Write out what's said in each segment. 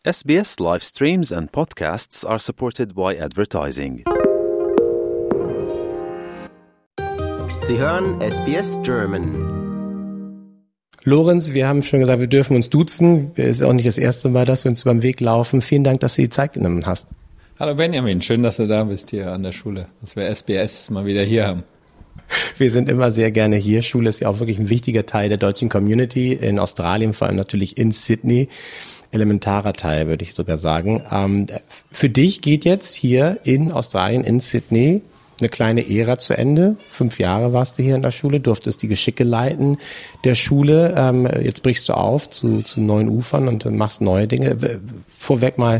SBS live streams and podcasts are supported by advertising. Sie hören SBS German. Lorenz, wir haben schon gesagt, wir dürfen uns duzen. Es ist auch nicht das erste Mal, dass wir uns über den Weg laufen. Vielen Dank, dass du die Zeit genommen hast. Hallo Benjamin, schön, dass du da bist hier an der Schule, dass wir SBS mal wieder hier haben. Wir sind immer sehr gerne hier. Schule ist ja auch wirklich ein wichtiger Teil der deutschen Community in Australien, vor allem natürlich in Sydney. Elementarer Teil, würde ich sogar sagen. Für dich geht jetzt hier in Australien, in Sydney, eine kleine Ära zu Ende. 5 Jahre warst du hier in der Schule, durftest die Geschicke leiten der Schule. Jetzt brichst du auf zu neuen Ufern und machst neue Dinge. Vorweg mal,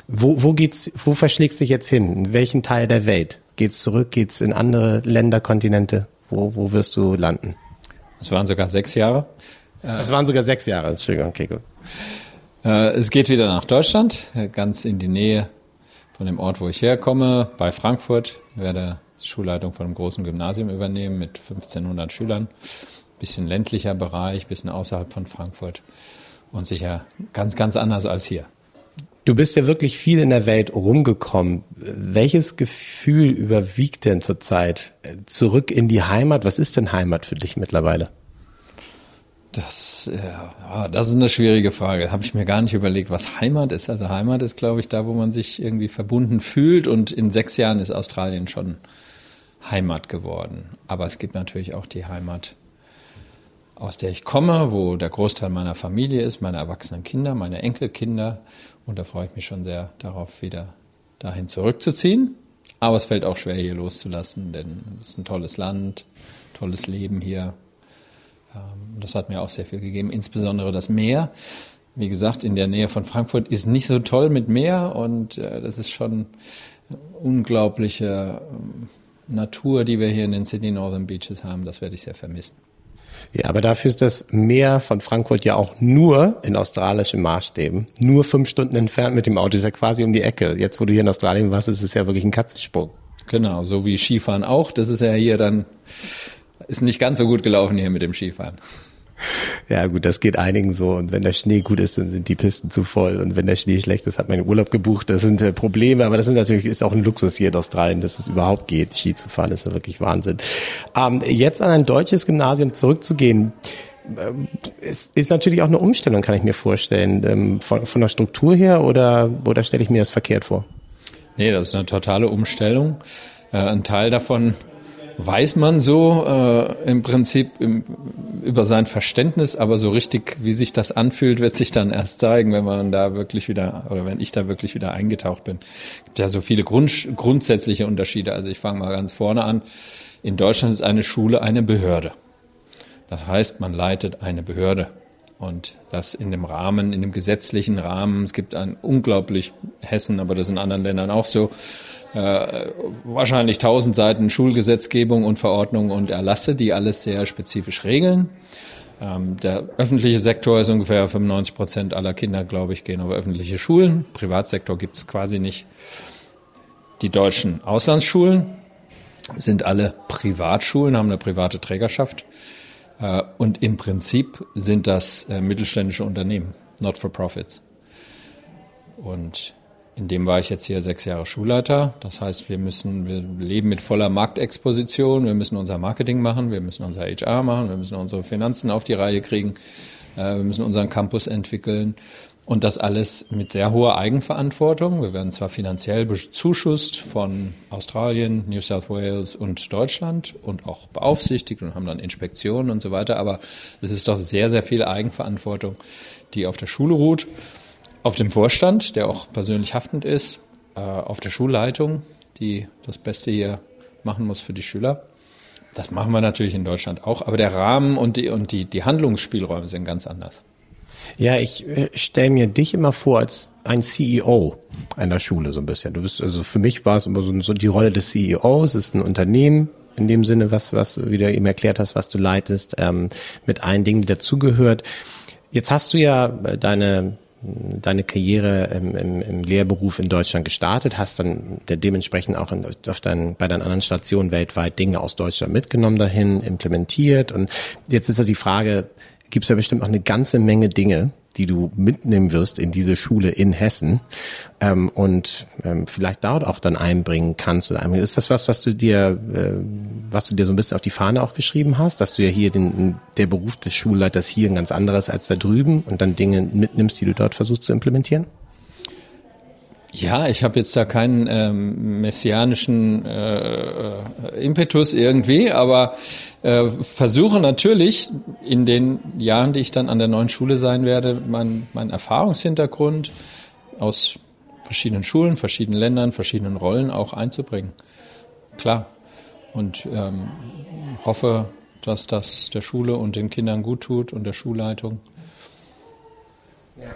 wo verschlägst du dich jetzt hin? In welchen Teil der Welt? Geht's zurück? Geht's in andere Länder, Kontinente? Wo wirst du landen? Es waren sogar 6 Jahre. Es waren sogar 6 Jahre, Entschuldigung, okay, gut. Es geht wieder nach Deutschland, ganz in die Nähe von dem Ort, wo ich herkomme, bei Frankfurt. Ich werde die Schulleitung von einem großen Gymnasium übernehmen mit 1500 Schülern. Bisschen ländlicher Bereich, bisschen außerhalb von Frankfurt und sicher ganz, ganz anders als hier. Du bist ja wirklich viel in der Welt rumgekommen. Welches Gefühl überwiegt denn zurzeit? Zurück in die Heimat? Was ist denn Heimat für dich mittlerweile? Das ist eine schwierige Frage. Habe ich mir gar nicht überlegt, was Heimat ist. Also Heimat ist, glaube ich, da, wo man sich irgendwie verbunden fühlt. Und in 6 Jahren ist Australien schon Heimat geworden. Aber es gibt natürlich auch die Heimat, aus der ich komme, wo der Großteil meiner Familie ist, meine erwachsenen Kinder, meine Enkelkinder. Und da freue ich mich schon sehr darauf, wieder dahin zurückzuziehen. Aber es fällt auch schwer, hier loszulassen, denn es ist ein tolles Land, tolles Leben hier. Das hat mir auch sehr viel gegeben, insbesondere das Meer. Wie gesagt, in der Nähe von Frankfurt ist nicht so toll mit Meer und das ist schon unglaubliche Natur, die wir hier in den Sydney Northern Beaches haben. Das werde ich sehr vermissen. Ja, aber dafür ist das Meer von Frankfurt ja auch nur in australischen Maßstäben, nur 5 Stunden entfernt mit dem Auto, ist ja quasi um die Ecke. Jetzt, wo du hier in Australien warst, ist es ja wirklich ein Katzensprung. Genau, so wie Skifahren auch. Das ist ja hier dann... Ist nicht ganz so gut gelaufen hier mit dem Skifahren. Ja gut, das geht einigen so. Und wenn der Schnee gut ist, dann sind die Pisten zu voll. Und wenn der Schnee schlecht ist, hat man den Urlaub gebucht. Das sind Probleme, aber das ist auch ein Luxus hier in Australien, dass es überhaupt geht. Ski zu fahren ist ja wirklich Wahnsinn. Jetzt an ein deutsches Gymnasium zurückzugehen, ist natürlich auch eine Umstellung, kann ich mir vorstellen. Von der Struktur her oder stelle ich mir das verkehrt vor? Nee, das ist eine totale Umstellung. Ein Teil davon weiß man so im Prinzip über sein Verständnis, aber so richtig, wie sich das anfühlt, wird sich dann erst zeigen, wenn man da wirklich wieder, oder wenn ich da wirklich wieder eingetaucht bin. Es gibt ja so viele grundsätzliche Unterschiede. Also ich fange mal ganz vorne an. In Deutschland ist eine Schule eine Behörde. Das heißt, man leitet eine Behörde. Und das in dem Rahmen, in dem gesetzlichen Rahmen. Es gibt unglaublich Hessen, aber das ist in anderen Ländern auch so, wahrscheinlich 1000 Seiten Schulgesetzgebung und Verordnungen und Erlasse, die alles sehr spezifisch regeln. Der öffentliche Sektor ist ungefähr 95% aller Kinder, glaube ich, gehen auf öffentliche Schulen. Privatsektor gibt es quasi nicht. Die deutschen Auslandsschulen sind alle Privatschulen, haben eine private Trägerschaft. Und im Prinzip sind das mittelständische Unternehmen, not for profits. Und in dem war ich jetzt hier 6 Jahre Schulleiter. Das heißt, wir leben mit voller Marktexposition. Wir müssen unser Marketing machen, wir müssen unser HR machen, wir müssen unsere Finanzen auf die Reihe kriegen, wir müssen unseren Campus entwickeln. Und das alles mit sehr hoher Eigenverantwortung. Wir werden zwar finanziell bezuschusst von Australien, New South Wales und Deutschland und auch beaufsichtigt und haben dann Inspektionen und so weiter. Aber es ist doch sehr, sehr viel Eigenverantwortung, die auf der Schule ruht. Auf dem Vorstand, der auch persönlich haftend ist, auf der Schulleitung, die das Beste hier machen muss für die Schüler. Das machen wir natürlich in Deutschland auch, aber der Rahmen und die Handlungsspielräume sind ganz anders. Ja, ich stelle mir dich immer vor als ein CEO einer Schule so ein bisschen. Du bist, also für mich war es immer so die Rolle des CEOs, es ist ein Unternehmen in dem Sinne, was du wieder eben erklärt hast, was du leitest, mit allen Dingen, die dazugehört. Jetzt hast du ja deine Karriere im Lehrberuf in Deutschland gestartet, hast dann dementsprechend auch bei deinen anderen Stationen weltweit Dinge aus Deutschland mitgenommen dahin, implementiert. Und jetzt ist ja die Frage, gibt es ja bestimmt auch eine ganze Menge Dinge, die du mitnehmen wirst in diese Schule in Hessen und vielleicht dort auch dann einbringen kannst. Ist das was du dir so ein bisschen auf die Fahne auch geschrieben hast, dass du ja hier der Beruf des Schulleiters hier ein ganz anderes als da drüben und dann Dinge mitnimmst, die du dort versuchst zu implementieren? Ja, ich habe jetzt da keinen messianischen Impetus irgendwie, aber versuche natürlich in den Jahren, die ich dann an der neuen Schule sein werde, mein Erfahrungshintergrund aus verschiedenen Schulen, verschiedenen Ländern, verschiedenen Rollen auch einzubringen. Klar. Und hoffe, dass das der Schule und den Kindern gut tut und der Schulleitung. Ja.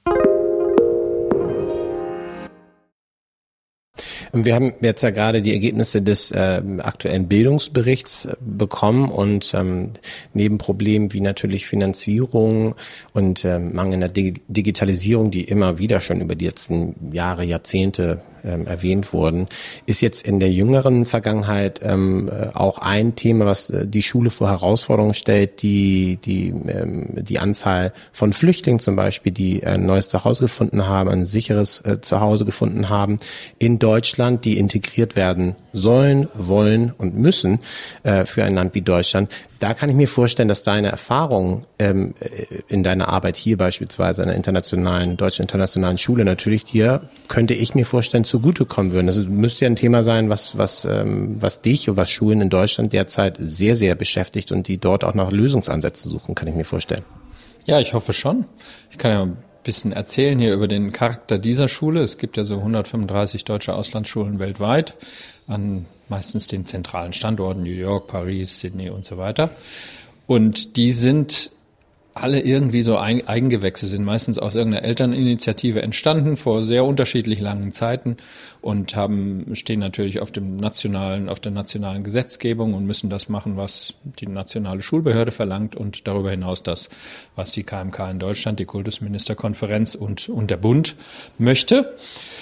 Und wir haben jetzt ja gerade die Ergebnisse des aktuellen Bildungsberichts bekommen und neben Problemen wie natürlich Finanzierung und mangelnder Digitalisierung, die immer wieder schon über die letzten Jahre, Jahrzehnte erwähnt wurden, ist jetzt in der jüngeren Vergangenheit auch ein Thema, was die Schule vor Herausforderungen stellt, die Anzahl von Flüchtlingen zum Beispiel, die ein neues Zuhause gefunden haben, ein sicheres Zuhause gefunden haben in Deutschland, die integriert werden sollen, wollen und müssen für ein Land wie Deutschland. Da kann ich mir vorstellen, dass deine Erfahrung in deiner Arbeit hier beispielsweise an der deutschen internationalen Schule natürlich dir, könnte ich mir vorstellen, zugutekommen würden. Das müsste ja ein Thema sein, was dich und was Schulen in Deutschland derzeit sehr, sehr beschäftigt und die dort auch nach Lösungsansätzen suchen, kann ich mir vorstellen. Ja, ich hoffe schon. Ich kann ja ein bisschen erzählen hier über den Charakter dieser Schule. Es gibt ja so 135 deutsche Auslandsschulen weltweit an meistens den zentralen Standorten, New York, Paris, Sydney und so weiter. Und die sind alle irgendwie so Eigengewächse, sind meistens aus irgendeiner Elterninitiative entstanden vor sehr unterschiedlich langen Zeiten und stehen natürlich auf der nationalen Gesetzgebung und müssen das machen, was die nationale Schulbehörde verlangt und darüber hinaus das, was die KMK in Deutschland, die Kultusministerkonferenz und der Bund möchte.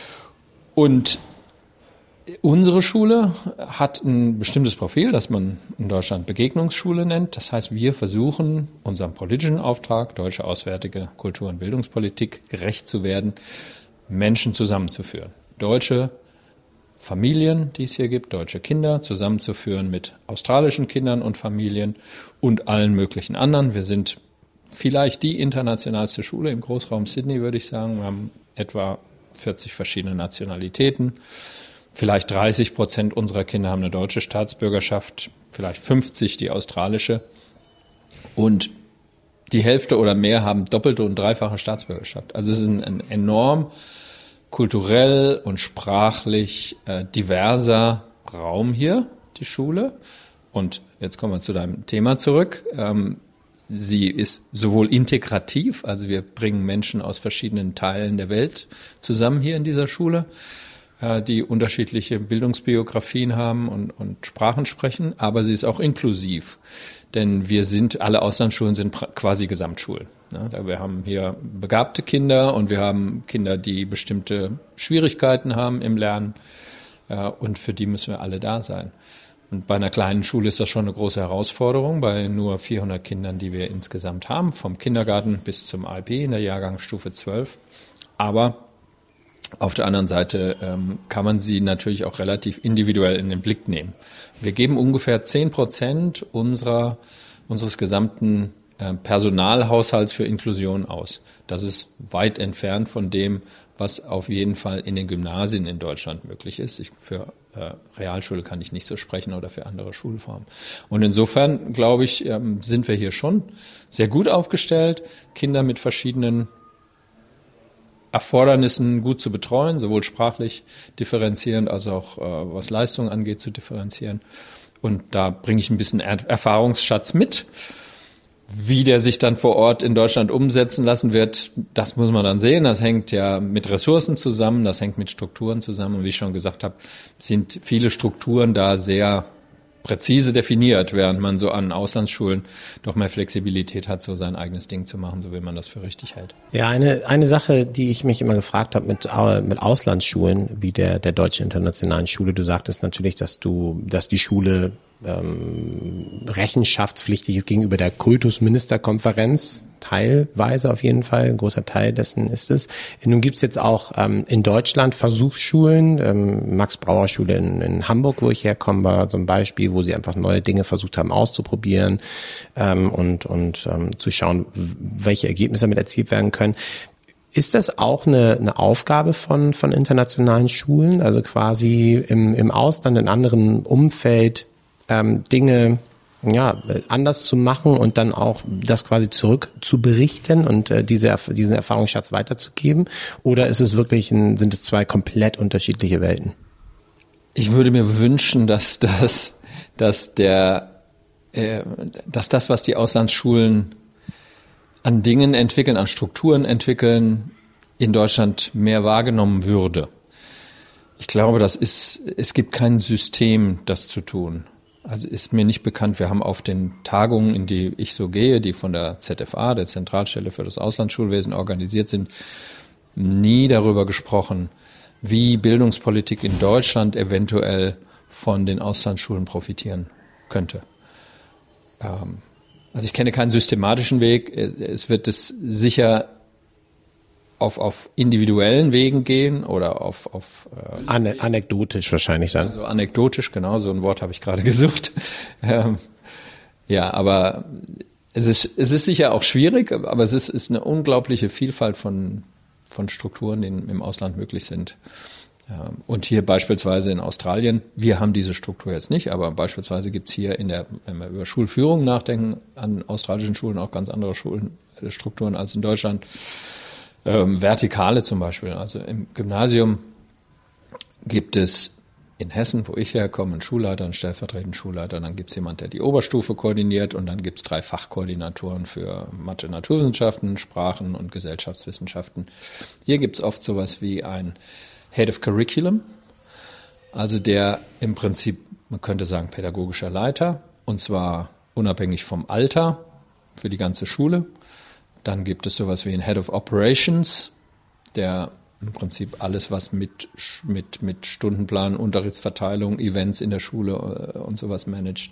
Und unsere Schule hat ein bestimmtes Profil, das man in Deutschland Begegnungsschule nennt. Das heißt, wir versuchen, unserem politischen Auftrag, deutsche auswärtige Kultur- und Bildungspolitik, gerecht zu werden, Menschen zusammenzuführen. Deutsche Familien, die es hier gibt, deutsche Kinder zusammenzuführen mit australischen Kindern und Familien und allen möglichen anderen. Wir sind vielleicht die internationalste Schule im Großraum Sydney, würde ich sagen. Wir haben etwa 40 verschiedene Nationalitäten. Vielleicht 30% unserer Kinder haben eine deutsche Staatsbürgerschaft, vielleicht 50 die australische. Und die Hälfte oder mehr haben doppelte und dreifache Staatsbürgerschaft. Also es ist ein enorm kulturell und sprachlich diverser Raum hier, die Schule. Und jetzt kommen wir zu deinem Thema zurück. Sie ist sowohl integrativ, also wir bringen Menschen aus verschiedenen Teilen der Welt zusammen hier in dieser Schule, die unterschiedliche Bildungsbiografien haben und Sprachen sprechen, aber sie ist auch inklusiv, denn alle Auslandsschulen sind quasi Gesamtschulen. Wir haben hier begabte Kinder und wir haben Kinder, die bestimmte Schwierigkeiten haben im Lernen und für die müssen wir alle da sein. Und bei einer kleinen Schule ist das schon eine große Herausforderung, bei nur 400 Kindern, die wir insgesamt haben, vom Kindergarten bis zum IB in der Jahrgangsstufe 12. Aber auf der anderen Seite kann man sie natürlich auch relativ individuell in den Blick nehmen. Wir geben ungefähr 10% unseres gesamten Personalhaushalts für Inklusion aus. Das ist weit entfernt von dem, was auf jeden Fall in den Gymnasien in Deutschland möglich ist. Für Realschule kann ich nicht so sprechen oder für andere Schulformen. Und insofern, glaube ich, sind wir hier schon sehr gut aufgestellt, Kinder mit verschiedenen Erfordernissen gut zu betreuen, sowohl sprachlich differenzierend als auch was Leistung angeht zu differenzieren. Und da bringe ich ein bisschen Erfahrungsschatz mit. Wie der sich dann vor Ort in Deutschland umsetzen lassen wird, das muss man dann sehen. Das hängt ja mit Ressourcen zusammen, das hängt mit Strukturen zusammen. Und wie ich schon gesagt habe, sind viele Strukturen da sehr präzise definiert, während man so an Auslandsschulen doch mehr Flexibilität hat, so sein eigenes Ding zu machen, so wie man das für richtig hält. Ja, eine Sache, die ich mich immer gefragt habe mit Auslandsschulen, wie der Deutschen Internationalen Schule, du sagtest natürlich, dass die Schule rechenschaftspflichtig ist gegenüber der Kultusministerkonferenz, teilweise auf jeden Fall, ein großer Teil dessen ist es. Nun gibt's jetzt auch in Deutschland Versuchsschulen, Max-Brauer-Schule in Hamburg, wo ich herkomme, war so ein Beispiel, wo sie einfach neue Dinge versucht haben auszuprobieren und zu schauen, welche Ergebnisse damit erzielt werden können. Ist das auch eine Aufgabe von internationalen Schulen, also quasi im Ausland, in anderen Umfeld Dinge anders zu machen und dann auch das quasi zurück zu berichten und diesen Erfahrungsschatz weiterzugeben? Oder ist es wirklich sind es zwei komplett unterschiedliche Welten? Ich würde mir wünschen, dass das, was die Auslandsschulen an Dingen entwickeln, an Strukturen entwickeln, in Deutschland mehr wahrgenommen würde. Ich glaube, es gibt kein System, das zu tun. Also ist mir nicht bekannt, wir haben auf den Tagungen, in die ich so gehe, die von der ZFA, der Zentralstelle für das Auslandsschulwesen, organisiert sind, nie darüber gesprochen, wie Bildungspolitik in Deutschland eventuell von den Auslandsschulen profitieren könnte. Also ich kenne keinen systematischen Weg. Es wird es sicher auf individuellen Wegen gehen oder auf anekdotisch wahrscheinlich dann. Also anekdotisch, genau, so ein Wort habe ich gerade gesucht. Aber es ist sicher auch schwierig, aber es ist eine unglaubliche Vielfalt von Strukturen, die im Ausland möglich sind. Und hier beispielsweise in Australien, wir haben diese Struktur jetzt nicht, aber beispielsweise gibt's hier wenn wir über Schulführung nachdenken, an australischen Schulen auch ganz andere Strukturen als in Deutschland. Vertikale zum Beispiel, also im Gymnasium gibt es in Hessen, wo ich herkomme, einen Schulleiter, einen stellvertretenden Schulleiter, dann gibt es jemand, der die Oberstufe koordiniert und dann gibt es 3 Fachkoordinatoren für Mathe, Naturwissenschaften, Sprachen und Gesellschaftswissenschaften. Hier gibt es oft sowas wie ein Head of Curriculum, also der im Prinzip, man könnte sagen, pädagogischer Leiter, und zwar unabhängig vom Alter für die ganze Schule. Dann gibt es sowas wie ein Head of Operations, der im Prinzip alles, was mit Stundenplan, Unterrichtsverteilung, Events in der Schule und sowas managt.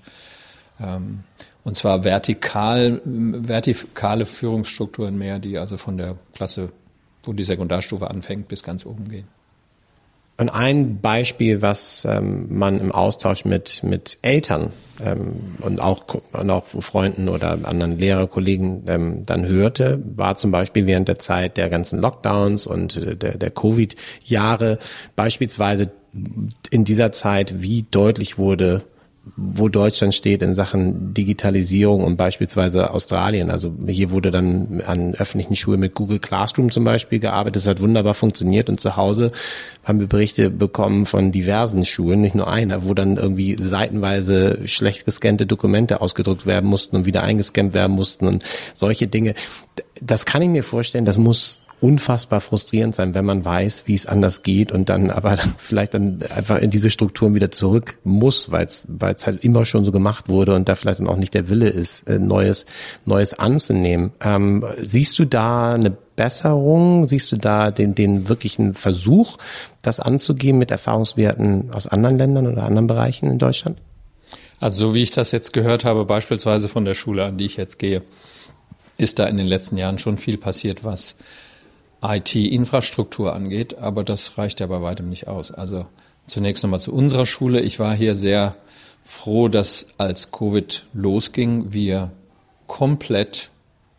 Und zwar vertikale Führungsstrukturen mehr, die also von der Klasse, wo die Sekundarstufe anfängt, bis ganz oben gehen. Und ein Beispiel, was man im Austausch mit Eltern und auch Freunden oder anderen Lehrerkollegen dann hörte, war zum Beispiel während der Zeit der ganzen Lockdowns und der Covid-Jahre beispielsweise in dieser Zeit, wie deutlich wurde, wo Deutschland steht in Sachen Digitalisierung und beispielsweise Australien. Also hier wurde dann an öffentlichen Schulen mit Google Classroom zum Beispiel gearbeitet. Das hat wunderbar funktioniert und zu Hause haben wir Berichte bekommen von diversen Schulen, nicht nur einer, wo dann irgendwie seitenweise schlecht gescannte Dokumente ausgedruckt werden mussten und wieder eingescannt werden mussten und solche Dinge. Das kann ich mir vorstellen, das muss unfassbar frustrierend sein, wenn man weiß, wie es anders geht und dann aber vielleicht dann einfach in diese Strukturen wieder zurück muss, weil es halt immer schon so gemacht wurde und da vielleicht dann auch nicht der Wille ist, Neues anzunehmen. Siehst du da eine Besserung? Siehst du da den wirklichen Versuch, das anzugehen mit Erfahrungswerten aus anderen Ländern oder anderen Bereichen in Deutschland? Also so wie ich das jetzt gehört habe, beispielsweise von der Schule, an die ich jetzt gehe, ist da in den letzten Jahren schon viel passiert, was IT-Infrastruktur angeht, aber das reicht ja bei weitem nicht aus. Also zunächst nochmal zu unserer Schule. Ich war hier sehr froh, dass als Covid losging, wir komplett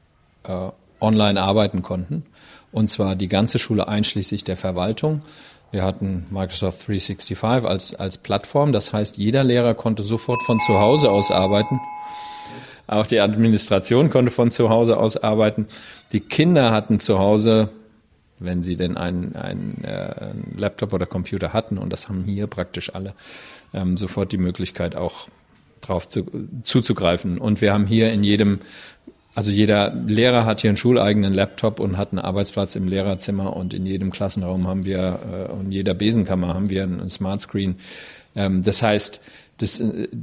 online arbeiten konnten. Und zwar die ganze Schule einschließlich der Verwaltung. Wir hatten Microsoft 365 als Plattform. Das heißt, jeder Lehrer konnte sofort von zu Hause aus arbeiten. Auch die Administration konnte von zu Hause aus arbeiten. Die Kinder hatten zu Hause, wenn sie denn einen Laptop oder Computer hatten, und das haben hier praktisch alle, sofort die Möglichkeit auch drauf zuzugreifen. Und wir haben hier also jeder Lehrer hat hier einen schuleigenen Laptop und hat einen Arbeitsplatz im Lehrerzimmer, und in jedem Klassenraum haben wir und jeder Besenkammer haben wir einen Smartscreen. Das heißt, das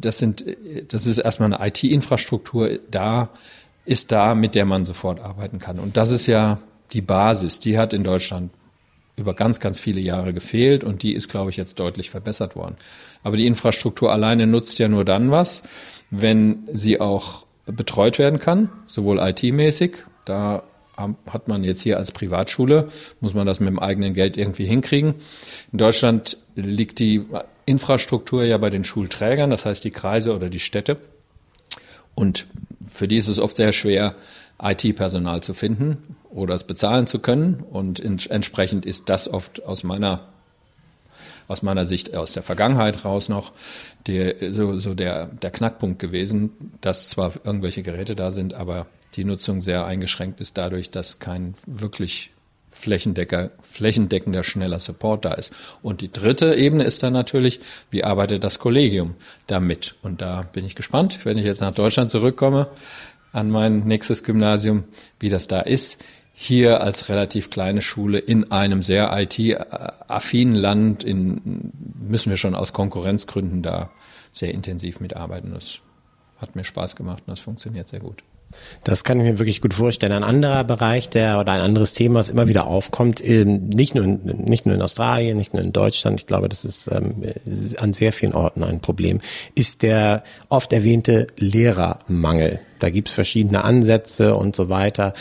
ist erstmal eine IT-Infrastruktur da, mit der man sofort arbeiten kann. Und das ist ja die Basis. Die hat in Deutschland über ganz, ganz viele Jahre gefehlt und die ist, glaube ich, jetzt deutlich verbessert worden. Aber die Infrastruktur alleine nutzt ja nur dann was, wenn sie auch betreut werden kann, sowohl IT-mäßig, da hat man jetzt hier als Privatschule, muss man das mit dem eigenen Geld irgendwie hinkriegen. In Deutschland liegt die Infrastruktur ja bei den Schulträgern, das heißt die Kreise oder die Städte. Und für die ist es oft sehr schwer, IT-Personal zu finden oder es bezahlen zu können. Und entsprechend ist das oft aus meiner Sicht aus der Vergangenheit raus noch der Knackpunkt gewesen, dass zwar irgendwelche Geräte da sind, aber die Nutzung sehr eingeschränkt ist dadurch, dass kein wirklich flächendeckender, schneller Support da ist. Und die dritte Ebene ist dann natürlich, wie arbeitet das Kollegium damit? Und da bin ich gespannt, wenn ich jetzt nach Deutschland zurückkomme, an mein nächstes Gymnasium, wie das da ist. Hier als relativ kleine Schule in einem sehr IT-affinen Land müssen wir schon aus Konkurrenzgründen da sehr intensiv mitarbeiten. Das hat mir Spaß gemacht und das funktioniert sehr gut. Das kann ich mir wirklich gut vorstellen. Ein anderer Bereich oder ein anderes Thema, das immer wieder aufkommt, nicht nur in Australien, nicht nur in Deutschland, ich glaube, das ist an sehr vielen Orten ein Problem, ist der oft erwähnte Lehrermangel. Da gibt es verschiedene Ansätze und so weiter.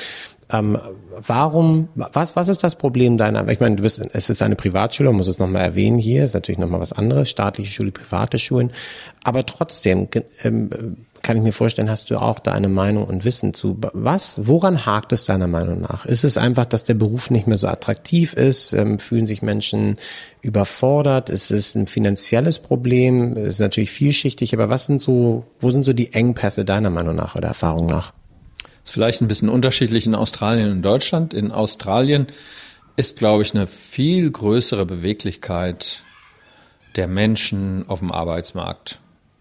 Was ist das Problem ich meine, es ist eine Privatschule, man muss es nochmal erwähnen hier, ist natürlich nochmal was anderes, staatliche Schule, private Schulen, aber trotzdem kann ich mir vorstellen, hast du auch da eine Meinung und Wissen zu. Woran hakt es deiner Meinung nach? Ist es einfach, dass der Beruf nicht mehr so attraktiv ist? Fühlen sich Menschen überfordert? Ist es ein finanzielles Problem? Ist natürlich vielschichtig, aber wo sind so die Engpässe deiner Meinung nach oder Erfahrung nach? Das ist vielleicht ein bisschen unterschiedlich in Australien und Deutschland. In Australien ist, glaube ich, eine viel größere Beweglichkeit der Menschen auf dem Arbeitsmarkt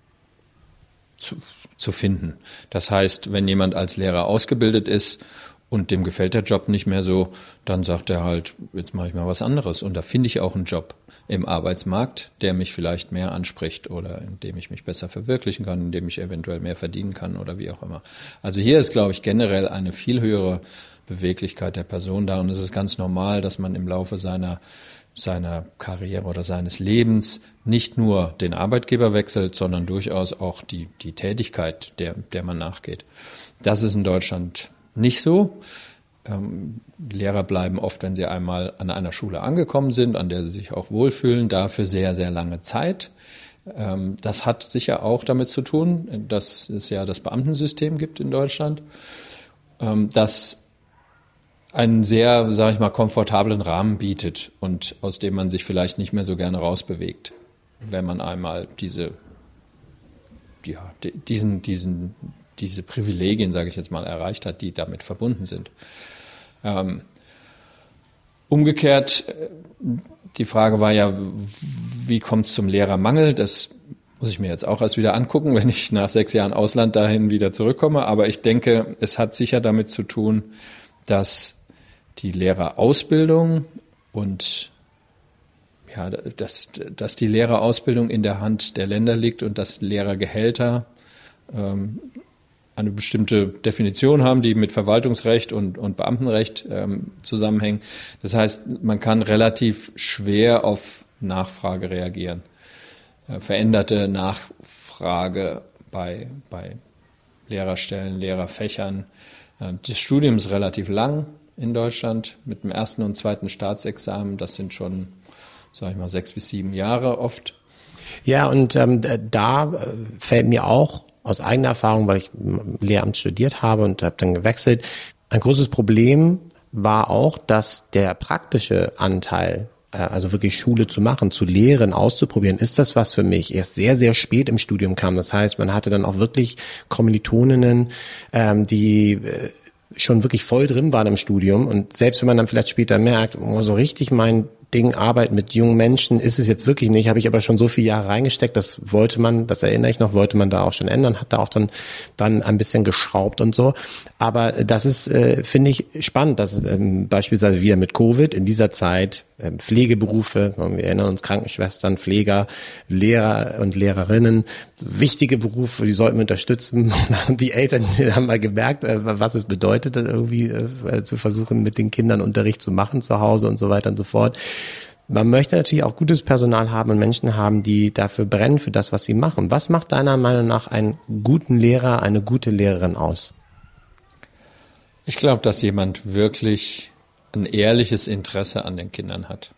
zu finden. Das heißt, wenn jemand als Lehrer ausgebildet ist und dem gefällt der Job nicht mehr so, dann sagt er halt, jetzt mache ich mal was anderes. Und da finde ich auch einen Job im Arbeitsmarkt, der mich vielleicht mehr anspricht oder in dem ich mich besser verwirklichen kann, in dem ich eventuell mehr verdienen kann oder wie auch immer. Also hier ist, glaube ich, generell eine viel höhere Beweglichkeit der Person da und es ist ganz normal, dass man im Laufe seiner Karriere oder seines Lebens nicht nur den Arbeitgeber wechselt, sondern durchaus auch die Tätigkeit, der man nachgeht. Das ist in Deutschland nicht so. Lehrer bleiben oft, wenn sie einmal an einer Schule angekommen sind, an der sie sich auch wohlfühlen, dafür sehr, sehr lange Zeit. Das hat sicher auch damit zu tun, dass es ja das Beamtensystem gibt in Deutschland, das einen sehr, sage ich mal, komfortablen Rahmen bietet und aus dem man sich vielleicht nicht mehr so gerne rausbewegt, wenn man einmal diese Privilegien, sage ich jetzt mal, erreicht hat, die damit verbunden sind. Umgekehrt, die Frage war ja, wie kommt es zum Lehrermangel? Das muss ich mir jetzt auch erst wieder angucken, wenn ich nach 6 Jahren Ausland dahin wieder zurückkomme. Aber ich denke, es hat sicher damit zu tun, dass die Lehrerausbildung und ja, dass die Lehrerausbildung in der Hand der Länder liegt und dass Lehrergehälter eine bestimmte Definition haben, die mit Verwaltungsrecht und Beamtenrecht zusammenhängen. Das heißt, man kann relativ schwer auf Nachfrage reagieren. Veränderte Nachfrage bei Lehrerstellen, Lehrerfächern. Das Studium ist relativ lang in Deutschland mit dem 1. und 2. Staatsexamen. Das sind schon, sage ich mal, 6 bis 7 Jahre oft. Ja, und da fällt mir auch aus eigener Erfahrung, weil ich Lehramt studiert habe und habe dann gewechselt, ein großes Problem war auch, dass der praktische Anteil, also wirklich Schule zu machen, zu lehren, auszuprobieren, ist das was für mich, erst sehr, sehr spät im Studium kam. Das heißt, man hatte dann auch wirklich Kommilitoninnen, die schon wirklich voll drin waren im Studium und selbst wenn man dann vielleicht später merkt, so richtig mein Ding, Arbeit mit jungen Menschen ist es jetzt wirklich nicht, habe ich aber schon so viele Jahre reingesteckt, das erinnere ich noch, wollte man da auch schon ändern, hat da auch dann ein bisschen geschraubt und so. Aber das ist, finde ich, spannend, dass beispielsweise wieder mit Covid in dieser Zeit Pflegeberufe, wir erinnern uns, Krankenschwestern, Pfleger, Lehrer und Lehrerinnen, wichtige Berufe, die sollten wir unterstützen. Die Eltern die haben mal gemerkt, was es bedeutet, dann irgendwie zu versuchen, mit den Kindern Unterricht zu machen zu Hause und so weiter und so fort. Man möchte natürlich auch gutes Personal haben und Menschen haben, die dafür brennen, für das, was sie machen. Was macht deiner Meinung nach einen guten Lehrer, eine gute Lehrerin aus? Ich glaube, dass jemand wirklich ein ehrliches Interesse an den Kindern hat.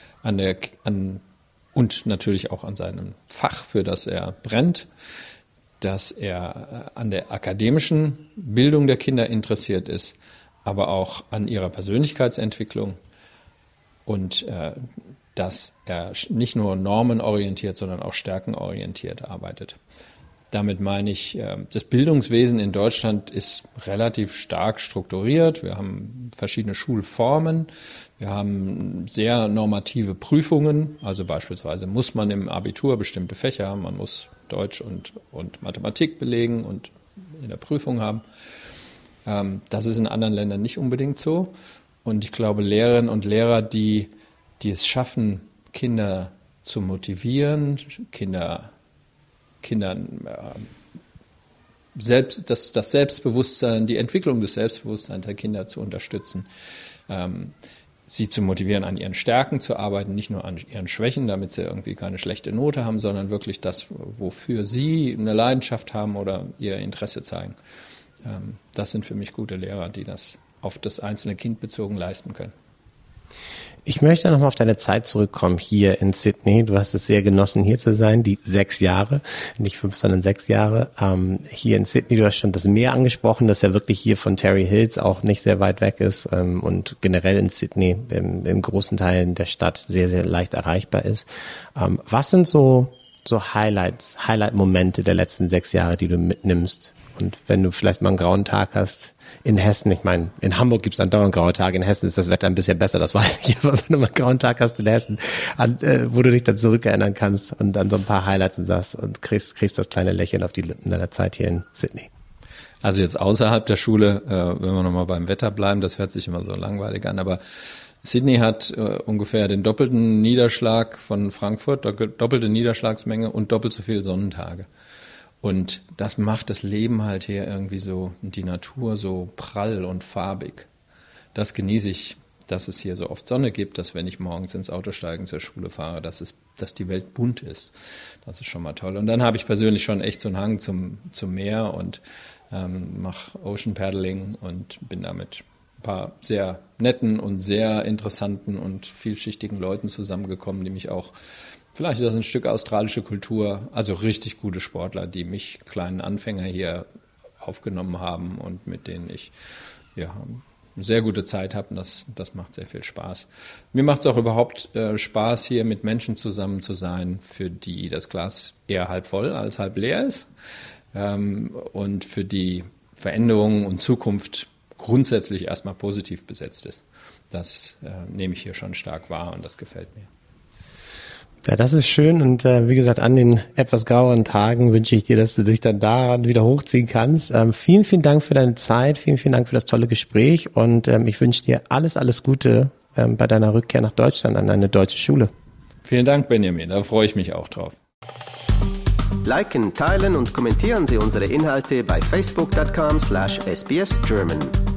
Und natürlich auch an seinem Fach, für das er brennt, dass er an der akademischen Bildung der Kinder interessiert ist, aber auch an ihrer Persönlichkeitsentwicklung und dass er nicht nur normenorientiert, sondern auch stärkenorientiert arbeitet. Damit meine ich, das Bildungswesen in Deutschland ist relativ stark strukturiert. Wir haben verschiedene Schulformen. Wir haben sehr normative Prüfungen. Also beispielsweise muss man im Abitur bestimmte Fächer haben. Man muss Deutsch und Mathematik belegen und in der Prüfung haben. Das ist in anderen Ländern nicht unbedingt so. Und ich glaube, Lehrerinnen und Lehrer, die es schaffen, Kinder zu motivieren, Kindern das Selbstbewusstsein, die Entwicklung des Selbstbewusstseins der Kinder zu unterstützen, sie zu motivieren, an ihren Stärken zu arbeiten, nicht nur an ihren Schwächen, damit sie irgendwie keine schlechte Note haben, sondern wirklich das, wofür sie eine Leidenschaft haben oder ihr Interesse zeigen. Das sind für mich gute Lehrer, die das auf das einzelne Kind bezogen leisten können. Ich möchte nochmal auf deine Zeit zurückkommen hier in Sydney. Du hast es sehr genossen, hier zu sein, die 6 Jahre, nicht 5, sondern 6 Jahre. Hier in Sydney, du hast schon das Meer angesprochen, das ja wirklich hier von Terry Hills auch nicht sehr weit weg ist und generell in Sydney in großen Teilen der Stadt sehr, sehr leicht erreichbar ist. Was sind so Highlight-Momente der letzten 6 Jahre, die du mitnimmst? Und wenn du vielleicht mal einen grauen Tag hast in Hessen, ich meine, in Hamburg gibt es andauernd graue Tage, in Hessen ist das Wetter ein bisschen besser, das weiß ich, aber wenn du mal einen grauen Tag hast in Hessen, wo du dich dann zurückerinnern kannst und an so ein paar Highlights und sagst und kriegst das kleine Lächeln auf die Lippen deiner Zeit hier in Sydney. Also jetzt außerhalb der Schule, wenn wir nochmal beim Wetter bleiben, das hört sich immer so langweilig an, aber Sydney hat ungefähr den doppelten Niederschlag von Frankfurt, doppelte Niederschlagsmenge und doppelt so viele Sonnentage. Und das macht das Leben halt hier irgendwie so, die Natur so prall und farbig. Das genieße ich, dass es hier so oft Sonne gibt, dass wenn ich morgens ins Auto steige zur Schule fahre, dass die Welt bunt ist. Das ist schon mal toll. Und dann habe ich persönlich schon echt so einen Hang zum Meer und mache Ocean Paddling und bin da mit ein paar sehr netten und sehr interessanten und vielschichtigen Leuten zusammengekommen, die mich auch, vielleicht ist das ein Stück australische Kultur, also richtig gute Sportler, die mich, kleinen Anfänger, hier aufgenommen haben und mit denen ich eine sehr gute Zeit habe. Und das macht sehr viel Spaß. Mir macht es auch überhaupt Spaß, hier mit Menschen zusammen zu sein, für die das Glas eher halb voll als halb leer ist und für die Veränderungen und Zukunft grundsätzlich erstmal positiv besetzt ist. Das nehme ich hier schon stark wahr und das gefällt mir. Ja, das ist schön und wie gesagt, an den etwas graueren Tagen wünsche ich dir, dass du dich dann daran wieder hochziehen kannst. Vielen, vielen Dank für deine Zeit, vielen, vielen Dank für das tolle Gespräch und ich wünsche dir alles Gute bei deiner Rückkehr nach Deutschland an eine deutsche Schule. Vielen Dank, Benjamin, da freue ich mich auch drauf. Liken, teilen und kommentieren Sie unsere Inhalte bei facebook.com/sbsgerman.